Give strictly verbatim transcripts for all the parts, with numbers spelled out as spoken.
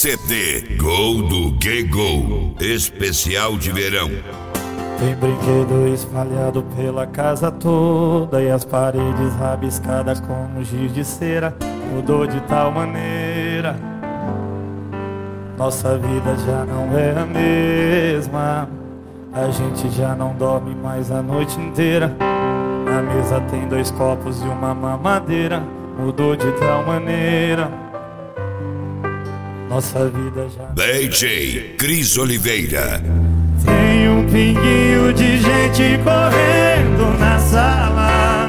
C D Gol do Gay Gol, especial de verão. Tem brinquedo espalhado pela casa toda e as paredes rabiscadas como giz de cera. Mudou de tal maneira, nossa vida já não é a mesma. A gente já não dorme mais a noite inteira. Na mesa tem dois copos e uma mamadeira. Mudou de tal maneira, nossa vida já... D J Cris Oliveira. Tem um pinguinho de gente correndo na sala,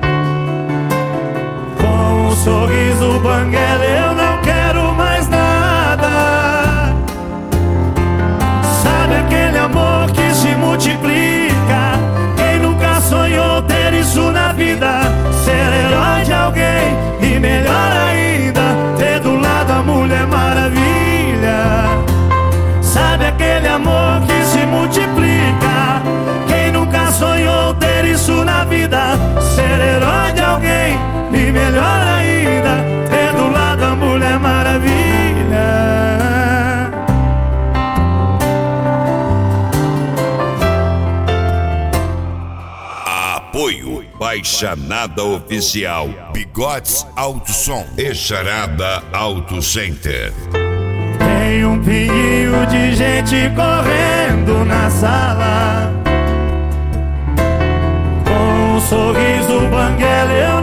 com um sorriso banguela, eu não quero mais nada. Sabe aquele amor que se multiplica? Quem nunca sonhou ter isso na vida? Ser herói de alguém e melhor ainda, ter do lado a Mulher Maravilha. Sabe aquele amor que se multiplica? Quem nunca sonhou ter isso na vida? Ser herói de alguém e melhor ainda, ter do lado a Mulher Maravilha. Apoio Baixa Nada Oficial, Bigodes Auto Som e Charada Auto Center. Tem um pinguinho de gente correndo na sala, com um sorriso banguela, eu